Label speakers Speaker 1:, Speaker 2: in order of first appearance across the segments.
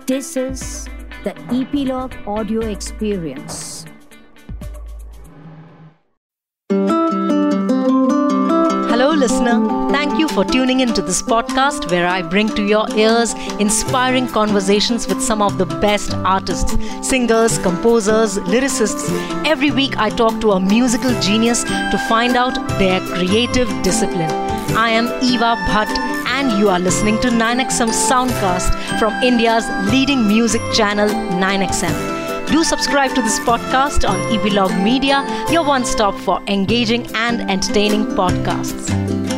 Speaker 1: This is the Epilogue Audio Experience.
Speaker 2: Hello, listener. Thank you for tuning into this podcast where I bring to your ears inspiring conversations with some of the best artists, singers, composers, lyricists. Every week I talk to a musical genius to find out their creative discipline. I am Eva Bhatt and you are listening to 9XM Soundcast from India's leading music channel 9XM. Do subscribe to this podcast on Epilogue Media, your one-stop for engaging and entertaining podcasts.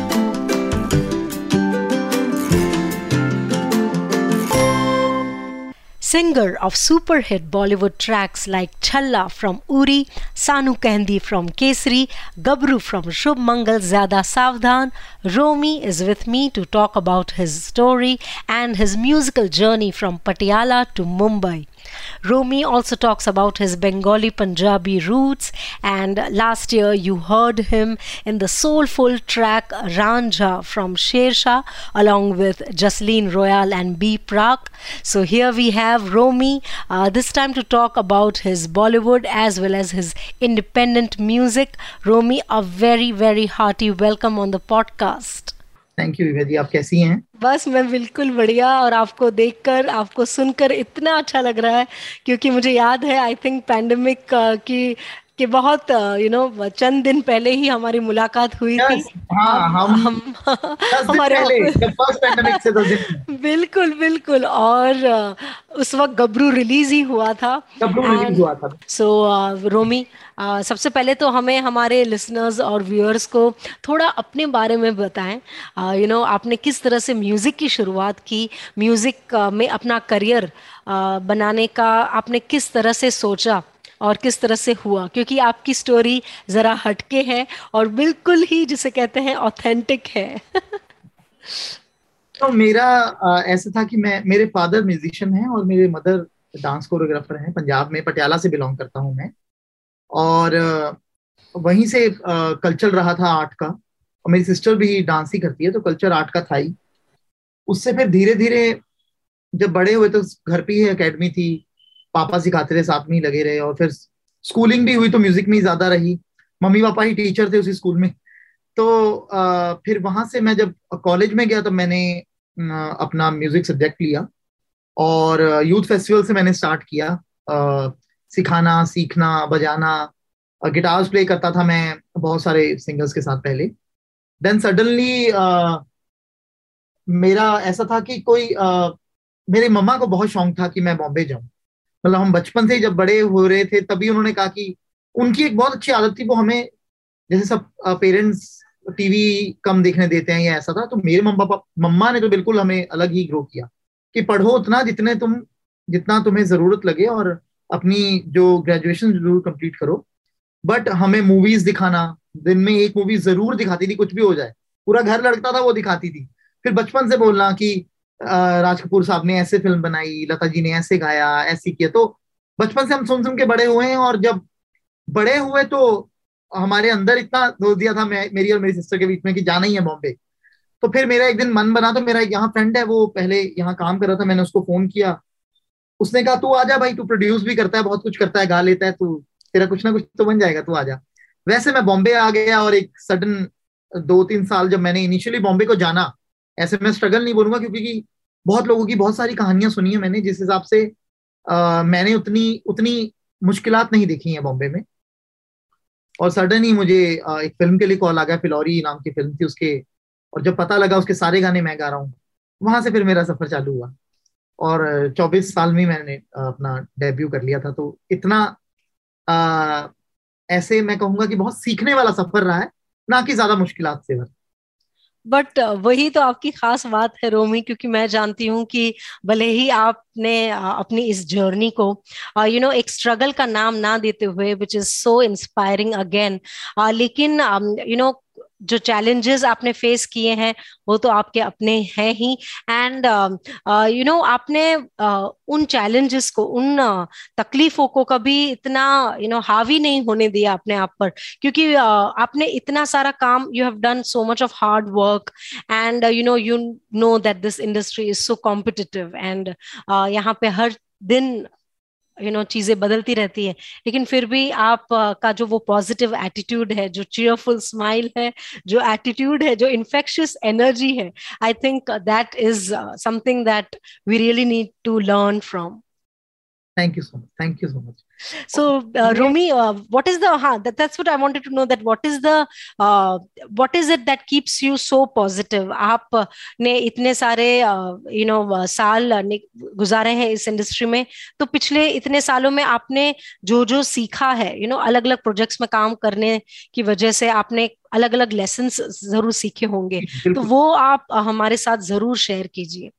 Speaker 2: Singer of super hit Bollywood tracks like Chhalla from Uri, Sanu Kahndi from Kesari, Gabru from Shubh Mangal Zyada Savdhan, Romy is with me to talk about his story and his musical journey from Patiala to Mumbai. Romy also talks about his Bengali Punjabi roots, and last year you heard him in the soulful track Ranjha from Sher Shah along with Jasleen Royal and B. Prak. So here we have Romy this time to talk about his Bollywood as well as his independent music. Romy, a very, very hearty welcome on the podcast.
Speaker 3: Thank you Vibha ji, आप कैसी हैं?
Speaker 2: बस मैं बिल्कुल बढ़िया, और आपको देखकर आपको सुनकर इतना अच्छा लग रहा है क्योंकि मुझे याद है आई थिंक पैंडेमिक कि बहुत चंद दिन पहले ही हमारी मुलाकात हुई थी। हम हमारे
Speaker 3: फर्स्ट पैंडेमिक से 2 दिन
Speaker 2: बिल्कुल और उस वक्त गबरू रिलीज ही हुआ था। सो रोमी, सबसे पहले तो हमें हमारे लिसनर्स और व्यूअर्स को थोड़ा अपने बारे में बताएं। आपने किस तरह से म्यूज़िक की शुरुआत की, म्यूज़िक में अपना करियर बनाने का आपने किस तरह से सोचा और किस तरह से हुआ, क्योंकि आपकी स्टोरी ज़रा हटके है और बिल्कुल ही जिसे कहते हैं ऑथेंटिक है।
Speaker 3: तो मेरा ऐसा था कि मेरे फादर म्यूजिशियन हैं और मेरे मदर डांस कोरियोग्राफर हैं। पंजाब में पटियाला से बिलोंग करता हूं मैं, और वहीं से कल्चर रहा था आर्ट का, और मेरी सिस्टर भी डांस ही करती है, तो कल्चर आर्ट का था ही। उससे फिर धीरे धीरे जब बड़े हुए तो घर पे ही एकेडमी थी, पापा सिखाते थे, साथ में ही लगे रहे, और फिर स्कूलिंग भी हुई तो म्यूजिक में ही ज्यादा रही। मम्मी पापा ही टीचर थे उसी स्कूल में। तो फिर वहां से मैं जब कॉलेज में गया तो मैंने अपना म्यूजिक सब्जेक्ट लिया और यूथ फेस्टिवल से मैंने स्टार्ट किया सिखाना, सीखना, बजाना। गिटार्स प्ले करता था मैं बहुत सारे सिंगर्स के साथ पहले। देन सडनली मेरा ऐसा था कि मेरे मम्मा को बहुत शौक था कि मैं बॉम्बे जाऊं। मतलब हम बचपन से जब बड़े हो रहे थे तभी उन्होंने कहा कि उनकी एक बहुत अच्छी आदत थी, वो हमें जैसे सब पेरेंट्स टीवी कम देखने देते हैं या ऐसा था, तो मेरे मम्मा ने तो बिल्कुल हमें अलग ही ग्रो किया कि पढ़ो उतना जितना तुम्हें जरूरत लगे, और अपनी जो ग्रेजुएशन जरूर कंप्लीट करो, बट हमें मूवीज दिखाना, दिन में एक मूवी जरूर दिखाती थी, कुछ भी हो जाए, पूरा घर लड़ता था वो दिखाती थी। फिर बचपन से बोलना कि राज कपूर साहब ने ऐसे फिल्म बनाई, लता जी ने ऐसे गाया, ऐसे किया। तो बचपन से हम सुन के बड़े हुए हैं, और जब बड़े हुए तो हमारे अंदर इतना दोस्त दिया था मेरी और मेरी सिस्टर के बीच में कि जाना ही है बॉम्बे। तो फिर मेरा एक दिन मन बना, तो मेरा एक यहाँ फ्रेंड है, वो पहले यहाँ काम कर रहा था, मैंने उसको फोन किया। उसने कहा तू आजा भाई, तू प्रोड्यूस भी करता है, बहुत कुछ करता है, गा लेता है, तू तेरा कुछ ना कुछ तो बन जाएगा, तू आजा। वैसे मैं बॉम्बे आ गया, और एक सडन 2-3 साल जब मैंने इनिशियली बॉम्बे को जाना, ऐसे मैं स्ट्रगल नहीं बोलूंगा क्योंकि बहुत लोगों की बहुत सारी कहानियां सुनी है मैंने, जिस हिसाब से मैंने उतनी मुश्किलात नहीं देखी है बॉम्बे में। और सडन ही मुझे एक फिल्म के लिए कॉल आ गया, फिलौरी नाम की फिल्म थी उसके, और जब पता लगा उसके सारे गाने मैं गा रहा हूँ, वहां से फिर मेरा सफर चालू हुआ, और 24 साल में मैंने अपना डेब्यू कर लिया था। तो इतना ऐसे मैं कहूंगा कि बहुत सीखने वाला सफर रहा है, ना कि ज्यादा मुश्किलात से भरा।
Speaker 2: बट वही तो आपकी खास बात है रोमी, क्योंकि मैं जानती हूँ कि भले ही आपने अपनी इस जर्नी को एक स्ट्रगल का नाम ना देते हुए, which is so inspiring again, लेकिन जो चैलेंजेस आपने फेस किए हैं वो तो आपके अपने हैं ही, एंड आपने उन चैलेंजेस को, उन तकलीफों को कभी इतना हावी नहीं होने दिया अपने आप पर, क्योंकि आपने इतना सारा काम, you have done so much of hard work, and you know that this industry is so competitive, and यहाँ पे हर दिन चीजें बदलती रहती है, लेकिन फिर भी आप का जो वो पॉजिटिव एटीट्यूड है, जो चीयरफुल स्माइल है, जो एटीट्यूड है, जो इन्फेक्शियस एनर्जी है, I think that is something that we really need to learn from.
Speaker 3: Thank you so much, thank you so much.
Speaker 2: So,
Speaker 3: मैं
Speaker 2: Romi, what is that's what I wanted to know, that what is it that keeps you so positive? आप ने इतने सारे साल गुजारे हैं इस industry में, तो पिछले इतने सालों में आपने जो जो सीखा है, अलग अलग प्रोजेक्ट्स में काम करने की वजह से आपने अलग अलग लेसन्स जरूर सीखे होंगे, तो
Speaker 3: बिल्कुल.
Speaker 2: वो आप हमारे साथ जरूर शेयर कीजिए.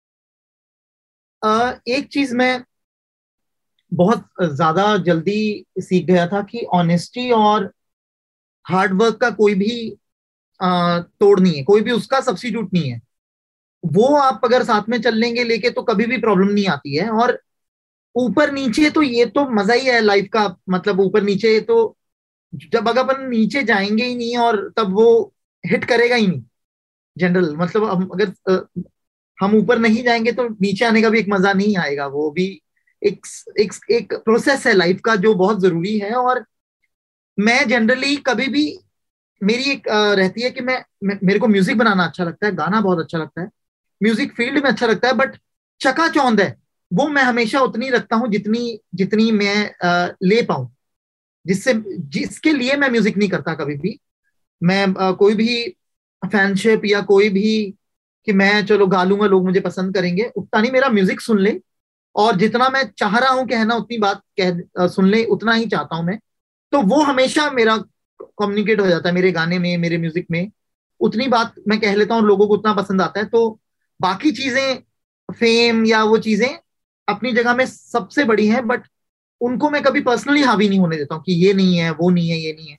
Speaker 3: एक चीज मैं बहुत ज्यादा जल्दी सीख गया था कि ऑनेस्टी और हार्डवर्क का कोई भी तोड़ नहीं है, कोई भी उसका सब्स्टिट्यूट नहीं है. वो आप अगर साथ में चल लेंगे लेके तो कभी भी प्रॉब्लम नहीं आती है. और ऊपर नीचे तो ये तो मजा ही है लाइफ का. मतलब ऊपर नीचे तो जब अगर अपन नीचे जाएंगे ही नहीं और तब वो हिट करेगा ही नहीं जनरल. मतलब हम अगर हम ऊपर नहीं जाएंगे तो नीचे आने का भी एक मजा नहीं आएगा. वो भी एक एक प्रोसेस है लाइफ का जो बहुत जरूरी है. और मैं जनरली कभी भी, मेरी एक रहती है कि मेरे को म्यूजिक बनाना अच्छा लगता है, गाना बहुत अच्छा लगता है, म्यूजिक फील्ड में अच्छा लगता है, बट चकाचौंध है वो मैं हमेशा उतनी रखता हूँ जितनी जितनी मैं ले पाऊं. जिसके लिए मैं म्यूजिक नहीं करता कभी भी. मैं कोई भी फैनशिप या कोई भी कि मैं चलो गा लूंगा लोग मुझे पसंद करेंगे, उतना नहीं. मेरा म्यूजिक सुन ले और जितना मैं चाह रहा हूं कहना उतनी बात सुन ले, उतना ही चाहता हूं मैं. तो वो हमेशा मेरा कम्युनिकेट हो जाता है मेरे गाने में, मेरे म्यूजिक में. उतनी बात मैं कह लेता हूँ, लोगों को उतना पसंद आता है. तो बाकी चीजें, फेम या वो चीजें अपनी जगह में सबसे बड़ी हैं, बट उनको मैं कभी पर्सनली हावी नहीं होने देता हूँ कि ये नहीं है, वो नहीं है, ये नहीं है.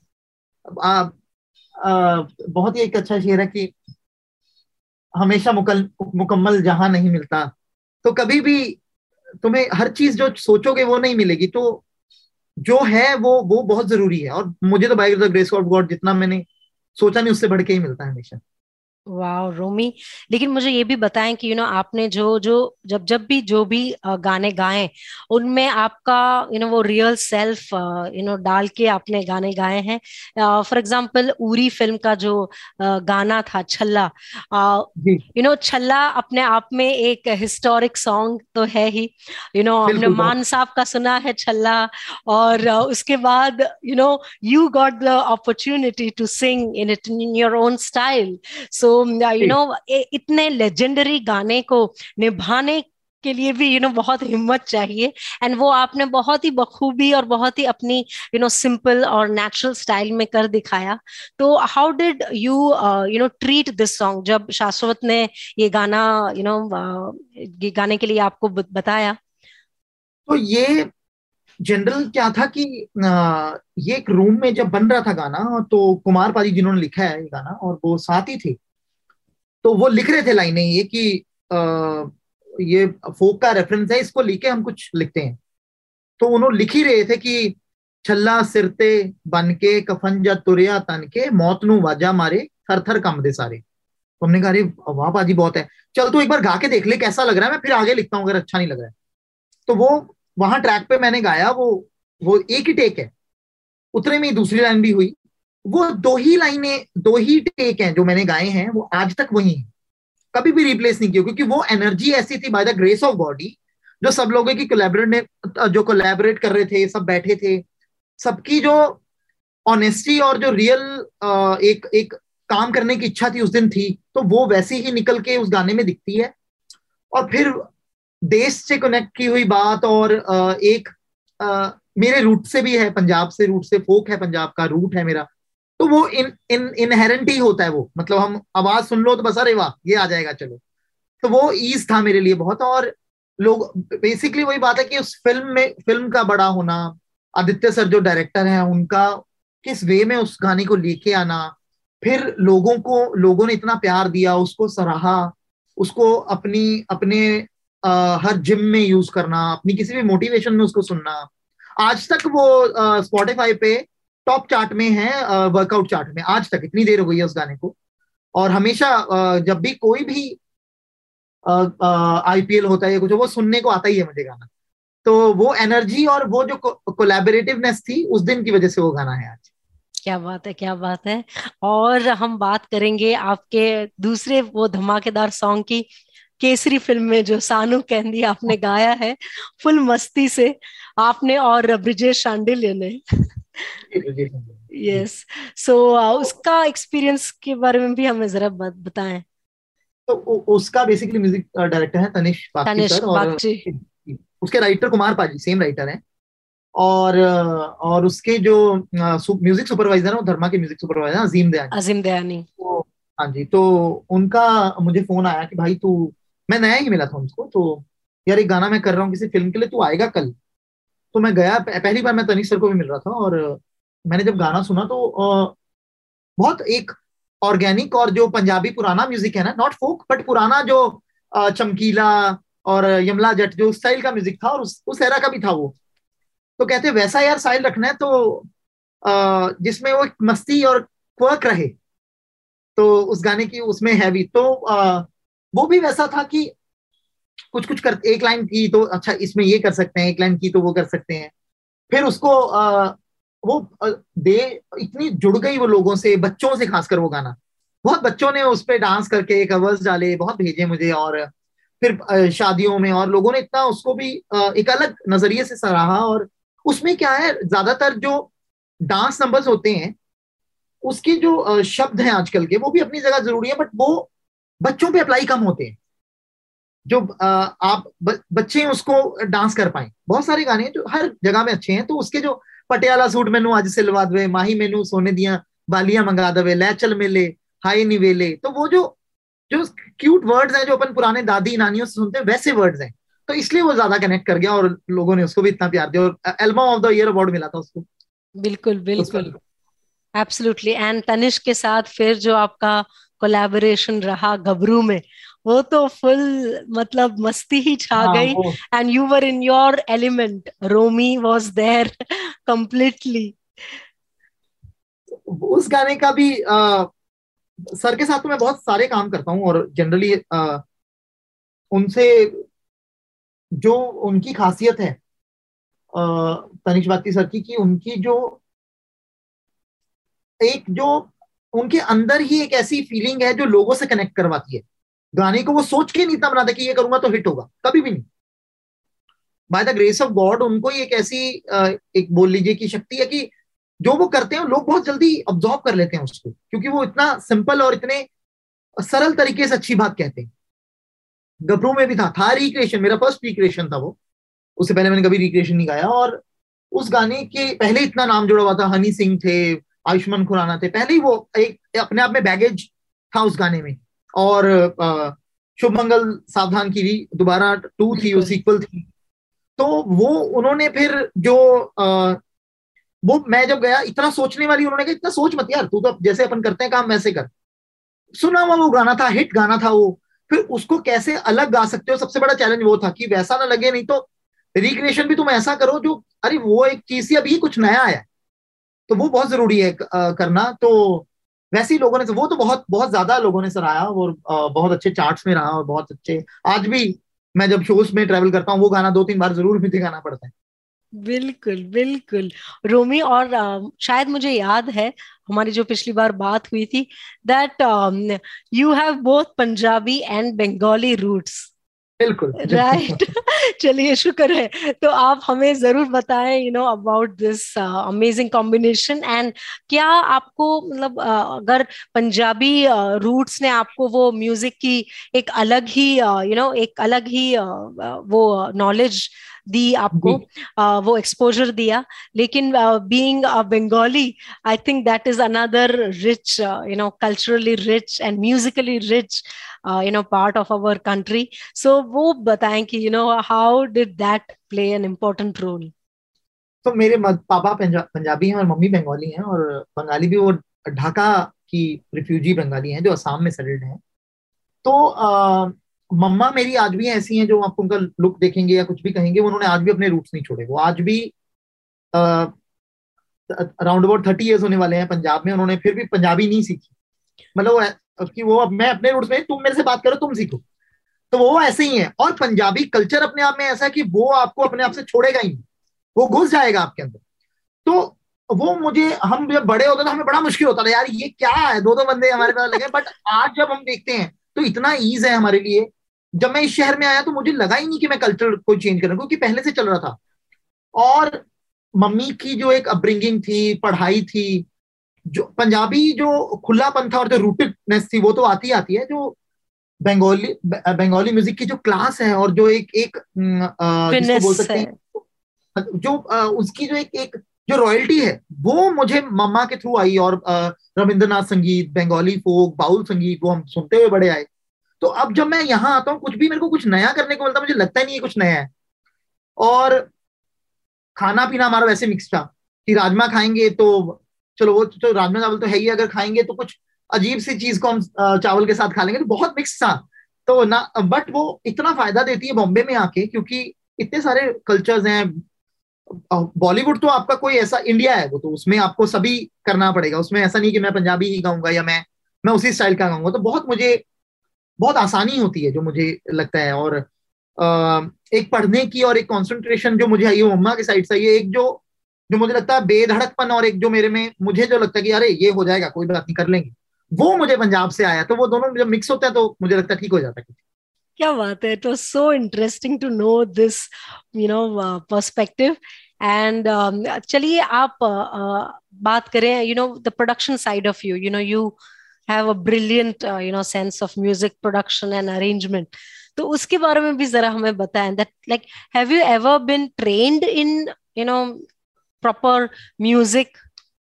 Speaker 3: बहुत ही एक अच्छा शेर है कि हमेशा मुकम्मल जहां नहीं मिलता. तो कभी भी तुम्हें हर चीज जो सोचोगे वो नहीं मिलेगी. तो जो है वो बहुत जरूरी है. और मुझे तो by the grace of God जितना मैंने सोचा नहीं उससे बढ़ के ही मिलता है हमेशा.
Speaker 2: वाह रोमी, लेकिन मुझे ये भी बताएं कि आपने जो जो जब जब भी जो भी गाने गाए, उनमें आपका वो रियल सेल्फ डाल के आपने गाने गाए हैं. फॉर एग्जांपल उरी फिल्म का जो गाना था छल्ला,
Speaker 3: जी
Speaker 2: छल्ला अपने आप में एक हिस्टोरिक सॉन्ग तो है ही. हमने
Speaker 3: बिल्कुल. बहुत
Speaker 2: मान साहब का सुना है छल्ला, और उसके बाद you got the opportunity to sing in it in your own style. So इतने लेजेंडरी गाने को निभाने के लिए भी बहुत हिम्मत चाहिए, एंड वो आपने बहुत ही बखूबी और बहुत ही अपनी सिंपल और नेचुरल स्टाइल में कर दिखाया. तो how did you treat this song जब शाश्वत ने ये गाना ये गाने के लिए आपको बताया?
Speaker 3: तो ये जनरल क्या था कि ये एक रूम में जब बन रहा था गाना, तो कुमार पाजी जिन्होंने लिखा है ये गाना और वो साथ ही थे, तो वो लिख रहे थे लाइनें ये कि ये फोक का रेफरेंस है, इसको लेके हम कुछ लिखते हैं. तो उन्होंने लिख ही रहे थे कि छल्ला सिरते बन के कफन जा तुरिया तन के मौत नू वाजा मारे थर थर कंबदे सारे. तो हमने कहा अरे वाह पाजी बहुत है, चल तू एक बार गा के देख ले कैसा लग रहा है, मैं फिर आगे लिखता हूँ अगर अच्छा नहीं लग रहा है. तो वो वहां ट्रैक पे मैंने गाया, वो एक ही टेक है, उतने में ही दूसरी लाइन भी हुई. वो दो ही टेक हैं जो मैंने गाए हैं, वो आज तक वही हैं, कभी भी रिप्लेस नहीं किया. क्योंकि वो एनर्जी ऐसी थी by the grace of God, जो सब लोगों की जो कोलैबोरेट कर रहे थे, सब बैठे थे, सबकी जो ऑनेस्टी और जो रियल एक एक काम करने की इच्छा थी उस दिन थी, तो वो वैसे ही निकल के उस गाने में दिखती है. और फिर देश से कनेक्ट की हुई बात, और एक मेरे रूट से भी है, पंजाब से रूट से, फोक है पंजाब का रूट है मेरा. तो वो इनहेरेंट ही होता है वो. मतलब हम आवाज सुन लो तो बस अरे वाह ये आ जाएगा चलो. तो वो ईज था मेरे लिए बहुत. और लोग बेसिकली वही बात है कि उस फिल्म का बड़ा होना, आदित्य सर जो डायरेक्टर हैं उनका किस वे में उस गाने को लेके आना, फिर लोगों ने इतना प्यार दिया, उसको सराहा, उसको अपने हर जिम में यूज करना, अपनी किसी भी मोटिवेशन में उसको सुनना। आज तक वो स्पॉटिफाई पे टॉप चार्ट में है, वर्कआउट चार्ट में, आज तक, इतनी देर हो गई है उस गाने को। और हमेशा जब भी कोई भी आईपीएल होता है या कुछ, वो सुनने को आता ही है मुझे गाना। तो वो एनर्जी और वो जो कोलैबोरेटिवनेस थी उस दिन की वजह से वो गाना है आज।
Speaker 2: क्या बात है, क्या बात है। और हम बात करेंगे आपके दूसरे वो धमाकेदार सॉन्ग की, केसरी फिल्म में जो सानू कैंदी आपने गाया है फुल मस्ती से, आपने और ब्रिजेश शांडिल्य ने।
Speaker 3: जी।
Speaker 2: यस। सो उसका एक्सपीरियंस के बारे में भी हमें जरा बताएं।
Speaker 3: तो उसका बेसिकली म्यूजिक डायरेक्टर है तनिष्क बागची सर,
Speaker 2: तनिष्क
Speaker 3: और
Speaker 2: बागची।
Speaker 3: उसके राइटर कुमार पाजी सेम राइटर हैं। और उसके जो म्यूजिक सुपरवाइजर है वो धर्मा के म्यूजिक सुपरवाइजर हैं, अजीम दयानी।
Speaker 2: अजीम दयानी।
Speaker 3: तो हाँ जी, तो उनका मुझे फोन आया कि भाई तू, मैं नया ही मिला था उनको, तो यार एक गाना मैं कर रहा हूँ किसी फिल्म के लिए, तू आएगा कल? तो मैं गया, पहली बार मैं तनिष्क सर को भी मिल रहा था, और मैंने जब गाना सुना तो बहुत एक ऑर्गेनिक, और जो पंजाबी पुराना म्यूजिक है ना, नॉट फोक बट पुराना, जो चमकीला और यमला जट जो स्टाइल का म्यूजिक था, और उस एरा का भी था वो। तो कहते वैसा यार स्टाइल रखना है, तो जिसमें वो मस्ती और क्वर्क रहे, तो उस गाने की उसमें है भी। तो वो भी वैसा था कि कुछ कुछ कर, एक लाइन की तो अच्छा इसमें ये कर सकते हैं, एक लाइन की तो वो कर सकते हैं। फिर उसको वो दे इतनी जुड़ गई वो लोगों से, बच्चों से खासकर वो गाना, बहुत बच्चों ने उस पर डांस करके कवर्स डाले, बहुत भेजे मुझे। और फिर शादियों में और लोगों ने इतना उसको भी एक अलग नजरिए से सराहा। और उसमें क्या है, ज्यादातर जो डांस नंबर्स होते हैं उसके जो शब्द हैं आजकल के, वो भी अपनी जगह जरूरी है, बट वो बच्चों पे अप्लाई कम होते हैं। जो आप बच्चे उसको डांस कर पाए, बहुत सारे गाने हैं जो हर जगह में अच्छे हैं। तो उसके जो पटियाला सूट मैनू आज सिलवा दवे, माही मैनू सोने दिया बालियां मंगा दवे, लै चल मेले हाय निवेले, तो वो जो जो क्यूट वर्ड्स हैं जो अपन पुराने दादी नानियों से सुनते हैं, वैसे वर्ड्स हैं। तो इसलिए वो ज्यादा कनेक्ट कर गया, और लोगों ने उसको भी इतना प्यार दिया, और album of the year award मिला था उसको
Speaker 2: बिल्कुल
Speaker 3: उस
Speaker 2: बिल्कुल।
Speaker 3: film को।
Speaker 2: एब्सोल्युटली। एंड तनिष्क के साथ फिर जो आपका कोलैबोरेशन रहा गबरू में, वो तो फुल मतलब मस्ती ही छा
Speaker 3: हाँ
Speaker 2: गई।
Speaker 3: वो
Speaker 2: and you were in your element, Romi was there completely.
Speaker 3: उस गाने का भी सर के साथ तो मैं बहुत सारे काम करता हूँ, और जनरली उनसे जो उनकी खासियत है तनिष्क बागची सर की, कि उनकी जो एक जो उनके अंदर ही एक ऐसी फीलिंग है जो लोगों से कनेक्ट करवाती है। गाने को वो सोच के नहीं इतना बनाते कि ये करूंगा तो हिट होगा, कभी भी नहीं। By the grace of God उनको ही एक ऐसी एक बोल लीजिए की शक्ति है कि जो वो करते हैं लोग बहुत जल्दी ऑब्जॉर्व कर लेते हैं उसको, क्योंकि वो इतना सिंपल और इतने सरल तरीके से अच्छी बात कहते हैं। गबरू में भी था रिक्रिएशन, मेरा फर्स्ट रिक्रिएशन था वो, उससे पहले मैंने कभी रिक्रिएशन नहीं गाया। और उस गाने के पहले इतना नाम जुड़ा हुआ था, हनी सिंह थे, आयुष्मान खुराना थे, पहले ही वो एक अपने आप में बैगेज था उस गाने में। और शुभ मंगल सावधान की भी दोबारा टू थी, वो
Speaker 2: बिल्कुल
Speaker 3: सीक्वल थी। तो वो उन्होंने फिर जो वो मैं जब गया, इतना सोचने वाली, उन्होंने कहा इतना सोच मत यार, तू तो जैसे अपन करते हैं काम वैसे कर। सुना हुआ वो गाना था, हिट गाना था वो, फिर उसको कैसे अलग गा सकते हो, सबसे बड़ा चैलेंज वो था कि वैसा ना लगे, नहीं तो रिक्रिएशन भी तुम ऐसा करो जो, अरे वो एक चीज से अभी कुछ नया आया, तो वो बहुत जरूरी है करना। तो वैसे ही लोगों ने, वो तो बहुत बहुत ज्यादा लोगों ने सराहा, और बहुत अच्छे चार्ट्स में रहा, और बहुत अच्छे आज भी मैं जब शोज में ट्रेवल करता हूँ वो गाना 2-3 बार जरूर मुझे गाना पड़ता है।
Speaker 2: बिल्कुल बिल्कुल। रोमी, और शायद मुझे याद है हमारी जो पिछली बार बात हुई थी, that you have both Punjabi and Bengali roots.
Speaker 3: बिल्कुल
Speaker 2: राइट। चलिए, शुक्र है। तो आप हमें जरूर बताएं about this amazing combination. And क्या आपको मतलब अगर पंजाबी रूट्स ने आपको वो म्यूजिक की एक अलग ही एक अलग ही वो नॉलेज दी आपको,
Speaker 3: जी।
Speaker 2: वो एक्सपोजर दिया, लेकिन being a Bengali, I think that is another rich culturally rich and musically rich part of our country. So वो बताएं कि how did that play an important role?
Speaker 3: तो मेरे पापा पंजाबी हैं और मम्मी बंगाली हैं, और बंगाली भी वो ढाका की रिफ्यूजी बंगाली हैं जो असम में सेटल्ड हैं। तो मम्मा मेरी आज भी ऐसी हैं, जो आप उनका लुक देखेंगे या कुछ भी कहेंगे, उन्होंने आज भी अपने रूट्स नहीं छोड़े। वो आज भी अराउंड अबाउट 30 ईयर्स होने वाले हैं पंजाब में, उन्होंने फिर भी पंजाबी नहीं सीखी। मतलब कि वो अब मैं अपने रूट्स में, तुम मेरे से बात करो तुम सीखो, तो वो ऐसे ही है। और पंजाबी कल्चर अपने आप में ऐसा है कि वो आपको अपने आप से छोड़ेगा ही नहीं, वो घुस जाएगा आपके अंदर। तो वो मुझे, हम जब बड़े होते तो हमें बड़ा मुश्किल होता था यार ये क्या है, दो दो बंदे हमारे पास लगे। बट आज जब हम देखते हैं तो इतना ईज है हमारे लिए। जब मैं इस शहर में आया तो मुझे लगा ही नहीं कि मैं कल्चर को चेंज करूँ, क्योंकि पहले से चल रहा था। और मम्मी की जो एक अपब्रिंगिंग थी, पढ़ाई थी, जो पंजाबी जो खुलापन था और जो रूटेडनेस थी, वो तो आती है। जो बंगाली म्यूजिक की जो क्लास है, और जो एक एक जिसको बोल सकते हैं, जो उसकी जो एक जो रॉयल्टी है, वो मुझे मम्मा के थ्रू आई। और रविंद्रनाथ संगीत, बंगाली फोक, बाउल संगीत, वो हम सुनते हुए बड़े आए। तो अब जब मैं यहाँ आता हूँ, कुछ भी मेरे को कुछ नया करने को मिलता है, मुझे लगता ही नहीं है कुछ नया है। और खाना पीना हमारा वैसे मिक्स था कि राजमा खाएंगे तो चलो, वो तो राजमा चावल तो है ही, अगर खाएंगे तो कुछ अजीब सी चीज को हम चावल के साथ खा लेंगे, तो बहुत मिक्स था। तो ना, बट वो इतना फायदा देती है बॉम्बे में आके, क्योंकि इतने सारे कल्चर्स हैं। बॉलीवुड तो आपका कोई ऐसा इंडिया है, वो तो उसमें आपको सभी करना पड़ेगा। उसमें ऐसा नहीं कि मैं पंजाबी ही गाऊंगा या मैं उसी स्टाइल का गाऊंगा। तो बहुत मुझे बहुत आसानी होती है, जो मुझे लगता है। और एक पढ़ने की और एक कंसंट्रेशन जो मुझे आई है मम्मा की साइड से, ये एक जो जो मुझे लगता है बेधड़कपन, और एक जो मेरे में मुझे जो लगता है कि अरे ये हो जाएगा, कोई बात नहीं, कर लेंगे, वो मुझे पंजाब से आया। तो वो दोनों जब मिक्स होते हैं तो मुझे लगता है ठीक हो जाता है।
Speaker 2: क्या बात है, it was so interesting to know this perspective. And चलिए आप बात करें the production side of you have a brilliant sense of music production and arrangement. तो उसके बारे में भी जरा हमें बताएं that like have you ever been trained in proper music?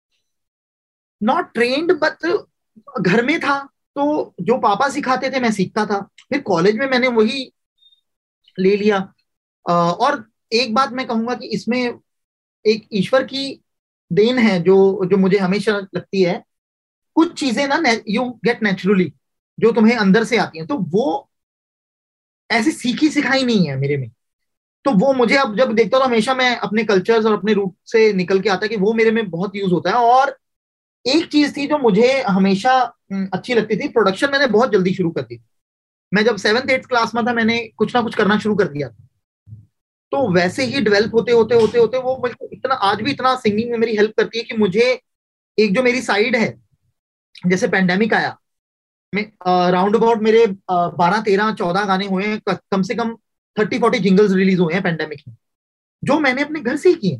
Speaker 3: Not trained, but घर में था, तो जो पापा सिखाते थे मैं सीखता था। फिर कॉलेज में मैंने वही ले लिया। और एक बात मैं कहूंगा कि इसमें एक ईश्वर की देन है, जो जो मुझे हमेशा लगती है। कुछ चीजें ना यू गेट नेचुरली, जो तुम्हें अंदर से आती हैं, तो वो ऐसी सीखी सिखाई नहीं है मेरे में। तो वो मुझे अब जब देखता हूं तो हमेशा मैं अपने कल्चर्स और अपने रूट से निकल के आता है कि वो मेरे में बहुत यूज होता है। और एक चीज थी जो मुझे हमेशा अच्छी लगती थी, प्रोडक्शन मैंने बहुत जल्दी शुरू कर दी। मैं जब 7th 8th क्लास में था, मैंने कुछ ना कुछ करना शुरू कर दिया था। तो वैसे ही डेवलप होते होते होते होते वो मुझे इतना, आज भी इतना सिंगिंग में मेरी हेल्प करती है कि मुझे एक जो मेरी साइड है, जैसे पेंडेमिक आया, मैं राउंड अबाउट मेरे 12 13 14 गाने हुए हैं, कम से कम 30 40 जिंगल्स रिलीज हुए हैं पेंडेमिक में, जो मैंने अपने घर से ही किए।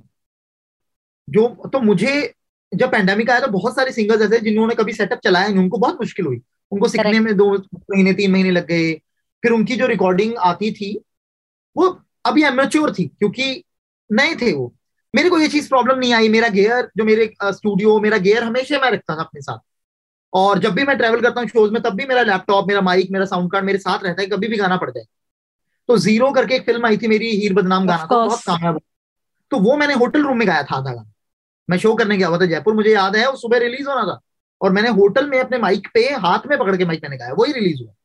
Speaker 3: जो तो मुझे जब पेंडेमिक आया तो बहुत सारे सिंगर्स ऐसे जिन्होंने कभी सेटअप चलाया नहीं, उनको बहुत मुश्किल हुई, उनको सीखने
Speaker 2: करेक्ट।
Speaker 3: में 2 महीने 3 महीने लग गए। फिर उनकी जो रिकॉर्डिंग आती थी वो अभी एमेच्योर थी, क्योंकि नए थे वो। मेरे को ये चीज प्रॉब्लम नहीं आई। मेरा गियर, जो मेरे स्टूडियो, मेरा गियर हमेशा मैं रखता था अपने साथ। और जब भी मैं ट्रैवल करता हूँ शोज में, तब भी मेरा लैपटॉप, मेरा माइक, मेरा साउंड कार्ड मेरे साथ रहता है, कभी भी गाना पड़ जाए। तो जीरो करके एक फिल्म आई थी मेरी, हीर बदनाम
Speaker 2: ऑफ
Speaker 3: गाना था, बहुत
Speaker 2: कोर्स।
Speaker 3: कामयाब। तो वो मैंने होटल रूम में गाया था आधा गाना। मैं शो करने गया हुआ था जयपुर, मुझे याद है, वो सुबह रिलीज होना था, और मैंने होटल में अपने माइक पे हाथ में पकड़ के माइक मैंने गाया, वही रिलीज हुआ।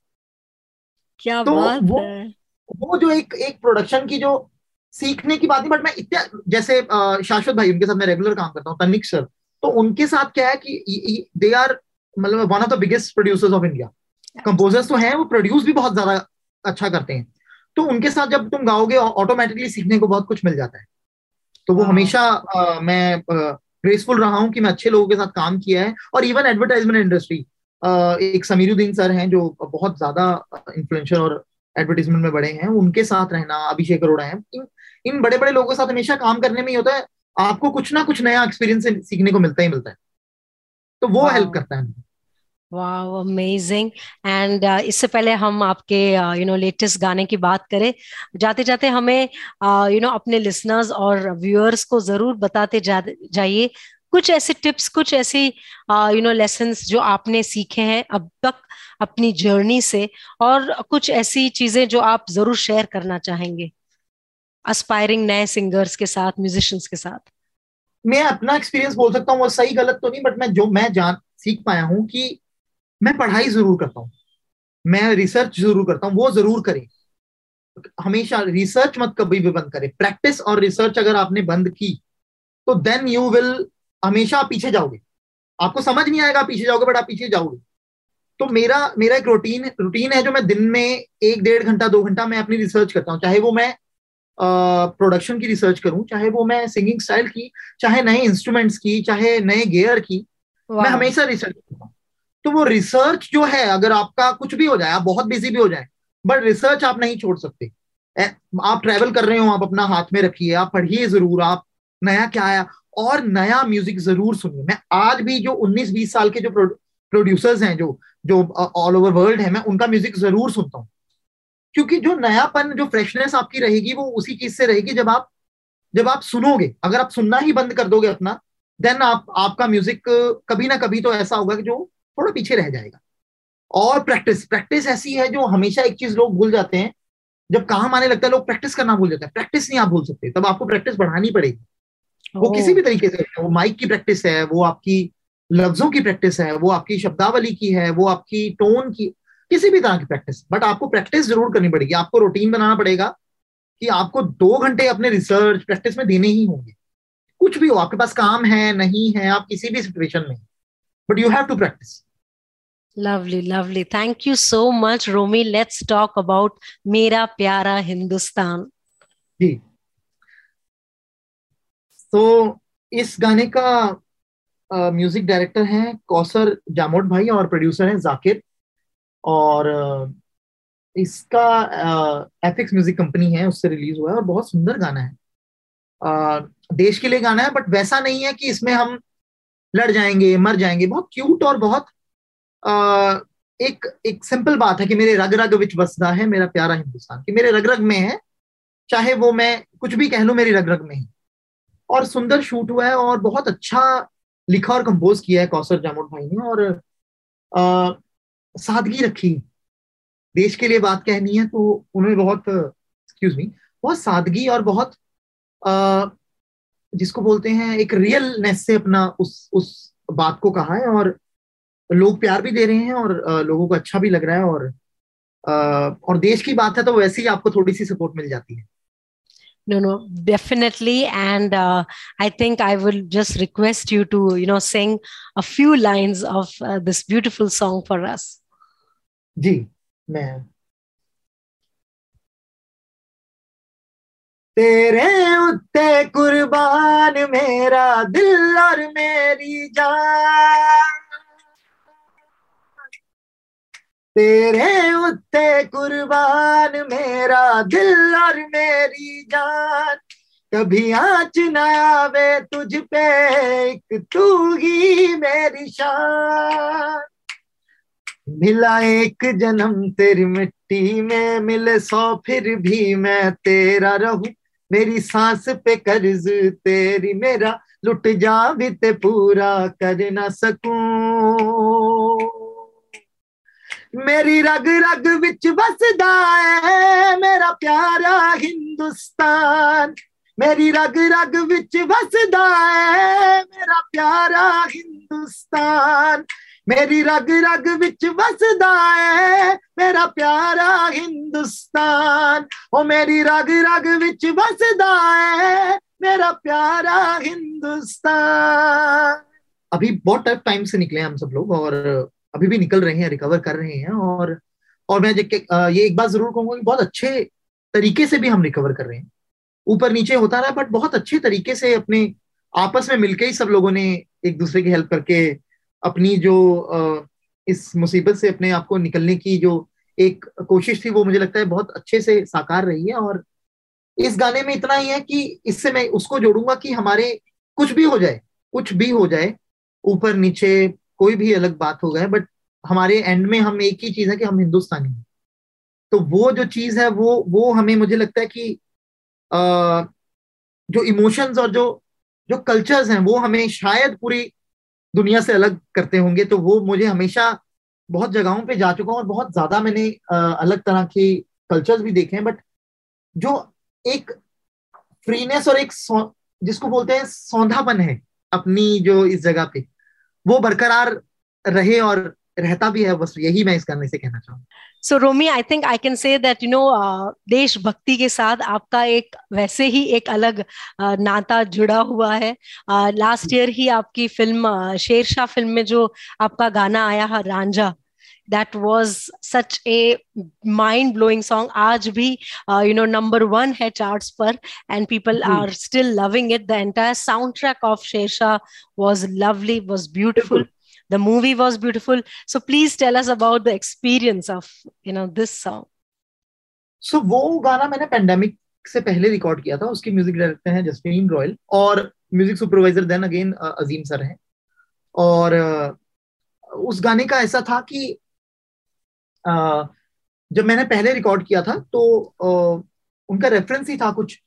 Speaker 2: क्या
Speaker 3: तो
Speaker 2: बात
Speaker 3: वो
Speaker 2: है।
Speaker 3: वो जो एक एक प्रोडक्शन की जो सीखने की बात है। बट मैं इतना, जैसे शाश्वत भाई, उनके साथ मैं रेगुलर काम करता हूँ, तनिक सर, तो उनके साथ क्या है कि दे आर, मतलब one of the biggest producers of India. Composers तो हैं, वो प्रोड्यूस भी बहुत ज्यादा अच्छा करते हैं। तो उनके साथ जब तुम गाओगे, ऑटोमेटिकली सीखने को बहुत कुछ मिल जाता है। तो वो
Speaker 2: वाह।
Speaker 3: हमेशा मैं ग्रेसफुल रहा हूँ कि मैं अच्छे लोगों के साथ काम किया है। और इवन एडवर्टाइजमेंट इंडस्ट्री, एक समीरुद्दीन सर हैं जो बहुत ज्यादा इन्फ्लुएंशियल और एडवर्टाइजमेंट में बड़े हैं, उनके साथ रहना, अभिषेक अरोड़ा हैं, इन बड़े बड़े लोगों के साथ हमेशा काम करने में ही होता है, आपको कुछ ना कुछ नया एक्सपीरियंस सीखने को मिलता ही मिलता है। तो वो हेल्प
Speaker 2: वाह।
Speaker 3: करता है।
Speaker 2: वाह, अमेजिंग। एंड इससे पहले हम आपके लेटेस्ट गाने की बात करें, जाते जाते हमें अपने लिसनर्स और व्यूअर्स को जरूर बताते जाइए कुछ ऐसे टिप्स, कुछ ऐसी लेसन्स जो आपने सीखे हैं अब तक अपनी जर्नी से, और कुछ ऐसी चीजें जो आप जरूर शेयर करना चाहेंगे एस्पायरिंग नए सिंगर्स के साथ, म्यूजिशियंस के साथ।
Speaker 3: मैं अपना एक्सपीरियंस बोल सकता हूँ, वो सही गलत तो नहीं, बट मैं जो मैं जान सीख पाया हूं कि मैं पढ़ाई जरूर करता हूँ, मैं रिसर्च जरूर करता हूँ, वो जरूर करें। हमेशा रिसर्च मत कभी भी बंद करें। प्रैक्टिस और रिसर्च अगर आपने बंद की तो देन यू विल, हमेशा आप पीछे जाओगे। आपको समझ नहीं आएगा, पीछे जाओगे, बट आप पीछे जाओगे। तो मेरा मेरा एक रूटीन रूटीन है जो मैं दिन में 1 1.5 घंटा 2 घंटा मैं अपनी रिसर्च करता हूँ। चाहे वो मैं प्रोडक्शन की रिसर्च करूं, चाहे वो मैं सिंगिंग स्टाइल की, चाहे नए इंस्ट्रूमेंट्स की, चाहे नए गियर की, मैं
Speaker 2: वाह।
Speaker 3: हमेशा रिसर्च करता हूँ। तो वो रिसर्च जो है, अगर आपका कुछ भी हो जाए, आप बहुत बिजी भी हो जाए, बट रिसर्च आप नहीं छोड़ सकते। आप ट्रैवल कर रहे हो, आप अपना हाथ में रखिए, आप पढ़िए जरूर, आप नया क्या आया, और नया म्यूजिक जरूर सुनिए। मैं आज भी जो 19 20 साल के जो प्रोड्यूसर्स हैं, जो जो ऑल ओवर वर्ल्ड है, मैं उनका म्यूजिक जरूर सुनता हूँ। क्योंकि जो नयापन, जो फ्रेशनेस आपकी रहेगी, वो उसी चीज से रहेगी जब आप सुनोगे। अगर आप सुनना ही बंद कर दोगे अपना, देन आपका म्यूजिक कभी ना कभी तो ऐसा होगा कि जो थोड़ा पीछे रह जाएगा। और प्रैक्टिस प्रैक्टिस ऐसी है जो हमेशा, एक चीज लोग भूल जाते हैं, जब काम आने लगता है लोग प्रैक्टिस करना भूल जाते हैं। प्रैक्टिस नहीं आप भूल सकते, तब आपको प्रैक्टिस बढ़ानी पड़ेगी। वो किसी
Speaker 2: ओ,
Speaker 3: भी तरीके से है, वो माइक की प्रैक्टिस है, वो आपकी लफ्जों की प्रैक्टिस है, वो आपकी शब्दावली की है, वो आपकी टोन की, किसी भी तरह की प्रैक्टिस। बट आपको प्रैक्टिस जरूर करनी पड़ेगी। आपको रूटीन बनाना पड़ेगा कि आपको 2 घंटे अपने रिसर्च प्रैक्टिस में देने ही होंगे। कुछ भी हो, आपके पास काम है नहीं है, आप किसी भी सिचुएशन में, but you have to practice.
Speaker 2: lovely, lovely. Thank you so much, Romy. Let's talk about मेरा प्यारा हिंदुस्तान.
Speaker 3: जी। तो इस गाने का म्यूजिक डायरेक्टर हैं कौसर जामोद भाई, और प्रोड्यूसर हैं जाकिर। और इसका एफिक्स म्यूजिक कंपनी है, उससे रिलीज हुआ है, और बहुत सुंदर गाना है। देश के लिए गाना है, बट वैसा नहीं है कि इसमें हम लड़ जाएंगे मर जाएंगे। बहुत क्यूट और बहुत अ, एक एक सिंपल बात है कि मेरे रग रग विच बसदा है मेरा प्यारा हिंदुस्तान, कि मेरे रग रग में है, चाहे वो मैं कुछ भी कह लूं, मेरी रग रग में है। और सुंदर शूट हुआ है, और बहुत अच्छा लिखा और कंपोज किया है कौसर जामोद भाई ने। और अ, सादगी रखी। देश के लिए बात कहनी है तो उन्होंने बहुत, एक्सक्यूज मी, बहुत सादगी और बहुत अ, जिसको बोलते हैं एक रियलनेस से अपना उस बात को कहा है। और लोग प्यार भी दे रहे हैं, और लोगों को अच्छा भी लग रहा है। और देश की बात है तो वैसे ही आपको थोड़ी सी सपोर्ट मिल जाती है।
Speaker 2: No, no, definitely. And I think I will just request you to, sing a few lines of this beautiful song for us.
Speaker 3: जी। मैं तेरे उत्ते कुर्बान मेरा दिल और मेरी जान, तेरे उत्ते कुर्बान मेरा दिल और मेरी जान, कभी आँच न आवे तुझ पे, एक तू ही मेरी शान। मिला एक जन्म तेरी मिट्टी में, मिले 100 फिर भी मैं तेरा रहूं, मेरी सांस पे कर्ज तेरी मेरा, लुट जा भी ते पूरा कर ना सकूं। मेरी रग रग विच बसदा है मेरा प्यारा हिंदुस्तान, मेरी रग रग विच बसदा है मेरा प्यारा हिंदुस्तान, मेरी रग रग विच बसदा है मेरा प्यारा हिंदुस्तान, ओ मेरी रग रग विच बसदा है मेरा प्यारा हिंदुस्तान। अभी बहुत टफ टाइम से निकले हम सब लोग, और अभी भी निकल रहे हैं, रिकवर कर रहे हैं। और मैं ये एक बात जरूर कहूंगा कि बहुत अच्छे तरीके से भी हम रिकवर कर रहे हैं। ऊपर नीचे होता रहा, बट बहुत अच्छे तरीके से अपने आपस में मिलके ही सब लोगों ने एक दूसरे की हेल्प करके अपनी जो इस मुसीबत से अपने आप को निकलने की जो एक कोशिश थी, वो मुझे लगता है बहुत अच्छे से साकार रही है। और इस गाने में इतना ही है कि इससे मैं उसको जोड़ूंगा कि हमारे कुछ भी हो जाए, कुछ भी हो जाए, ऊपर नीचे कोई भी अलग बात हो गए, बट हमारे एंड में हम एक ही चीज है कि हम हिंदुस्तानी हैं। तो वो जो चीज है, वो हमें, मुझे लगता है कि अ, जो इमोशंस और जो जो कल्चर्स हैं, वो हमें शायद पूरी दुनिया से अलग करते होंगे। तो वो मुझे हमेशा, बहुत जगहों पे जा चुका हूँ और बहुत ज्यादा मैंने अलग तरह के कल्चर्स भी देखे हैं, बट जो एक फ्रीनेस और एक जिसको बोलते हैं सौंधापन है अपनी जो इस जगह पे, वो बरकरार रहे और रहता भी है, बस यही मैं इस गाने से कहना चाहूँगा।
Speaker 2: So Romy, I think I can say that देशभक्ति के साथ आपका एक वैसे ही एक अलग नाता जुड़ा हुआ है। लास्ट ईयर ही आपकी फिल्म शेरशाह फिल्म में जो आपका गाना आया है Ranjha, that was such a mind blowing song. आज भी number 1 है charts पर, and people are still loving it. The entire soundtrack of Shersha was lovely, was beautiful. The movie was beautiful. So please tell us about the experience of this song.
Speaker 3: So वो गाना मैंने pandemic से पहले record किया था। उसकी music director हैं जस्लीन रॉयल और music supervisor then again Azeem sir हैं। और उस गाने का ऐसा था कि जब मैंने पहले रिकॉर्ड किया था तो उनका रेफरेंस ही था कुछ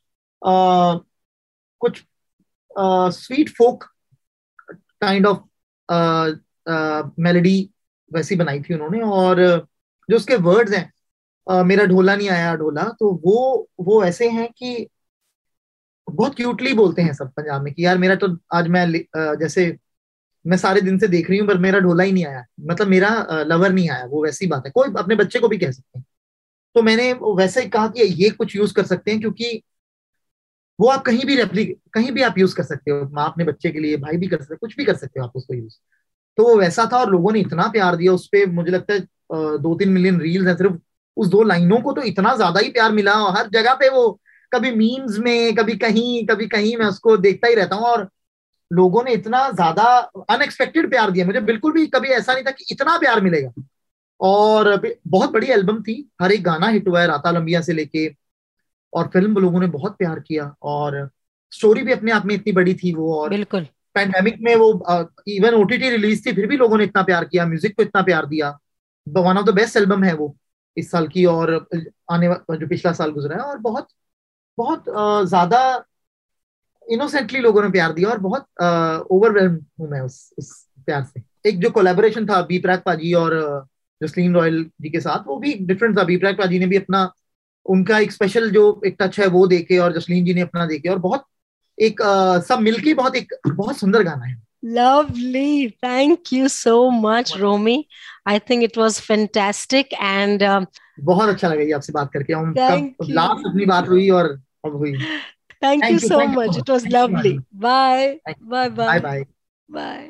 Speaker 3: sweet folk kind of melody वैसी बनाई थी उन्होंने। और जो उसके वर्ड्स हैं, मेरा ढोला नहीं आया ढोला, तो वो ऐसे हैं कि बहुत क्यूटली बोलते हैं सब पंजाब में कि यार मेरा तो आज जैसे मैं सारे दिन से देख रही हूँ पर मेरा ढोला ही नहीं आया, मतलब मेरा लवर नहीं आया। वो वैसी बात है, कोई अपने बच्चे को भी कह सकते हैं। तो मैंने वैसे ही कहा कि ये कुछ यूज कर सकते हैं, क्योंकि वो आप कहीं भी आप यूज कर सकते हो। माँ अपने बच्चे के लिए, भाई भी कर सकते हो, कुछ भी कर सकते हो आप उसको यूज। तो वो वैसा था और लोगों ने इतना प्यार दिया उस पे। मुझे लगता है 2-3 मिलियन रील्स हैं सिर्फ उस 2 लाइनों को, तो इतना ज्यादा ही प्यार मिला। हर जगह पे वो कभी मीम्स में, कभी कहीं मैं उसको देखता ही रहता हूँ। और लोगों ने इतना ज्यादा अनएक्सपेक्टेड प्यार दिया मुझे, बिल्कुल भी कभी ऐसा नहीं था कि इतना प्यार मिलेगा। और बहुत बड़ी एल्बम थी, हर एक गाना हिट हुआ है राता लंबिया से लेके, और फिल्म लोगों ने बहुत प्यार किया। और स्टोरी भी अपने आप में इतनी बड़ी थी वो। और
Speaker 2: बिल्कुल
Speaker 3: पैंडेमिक में वो इवन ओटीटी रिलीज थी, फिर भी लोगों ने इतना प्यार किया, म्यूजिक को इतना प्यार दिया। One of the best album है वो इस साल की, और जो पिछला साल गुजरा है। और बहुत बहुत ज्यादा इनोसेंटली लोगों ने प्यार दिया और बहुत ओवरवेल्म हूं मैं उस प्यार से। एक जो कोलैबोरेशन था बी प्राक पाजी और जसलीन रॉयल जी के साथ, वो भी डिफरेंट था। बी प्राक पाजी ने भी अपना, उनका एक स्पेशल जो एक टच है वो देके, और जसलीन जी ने अपना देके, और बहुत एक सब मिलके बहुत सुंदर गाना है।
Speaker 2: Lovely. Thank you so much, Romy. I think it was fantastic and
Speaker 3: बहुत अच्छा लगा ये आपसे बात करके। हम कब लास्ट अपनी बात हुई और अब हुई।
Speaker 2: Thank you so much. It was lovely. Bye. Bye.
Speaker 3: Bye.
Speaker 2: Bye.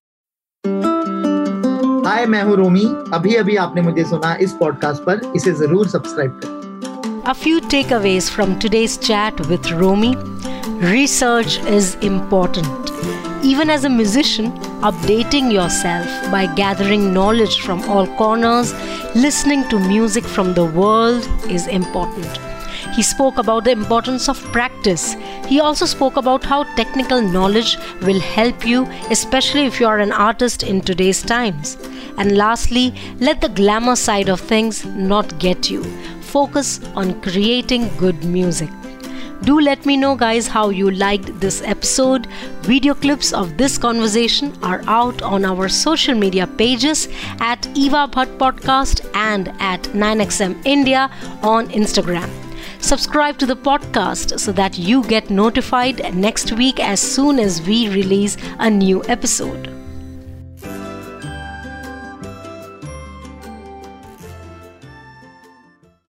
Speaker 3: हाय, मैं हूँ रोमी। अभी आपने मुझे सुना इस पॉडकास्ट पर, इसे जरूर सब्सक्राइब करें।
Speaker 2: A few takeaways from today's chat with Romy. Research is important. Even as a musician, updating yourself by gathering knowledge from all corners, listening to music from the world is important. He spoke about the importance of practice. He also spoke about how technical knowledge will help you, especially if you are an artist in today's times. And lastly, let the glamour side of things not get you. Focus on creating good music. Do let me know, guys, how you liked this episode. Video clips of this conversation are out on our social media pages at Eva Bhatt Podcast and at 9XM India on Instagram. Subscribe to the podcast so that you get notified next week as soon as we release a new episode.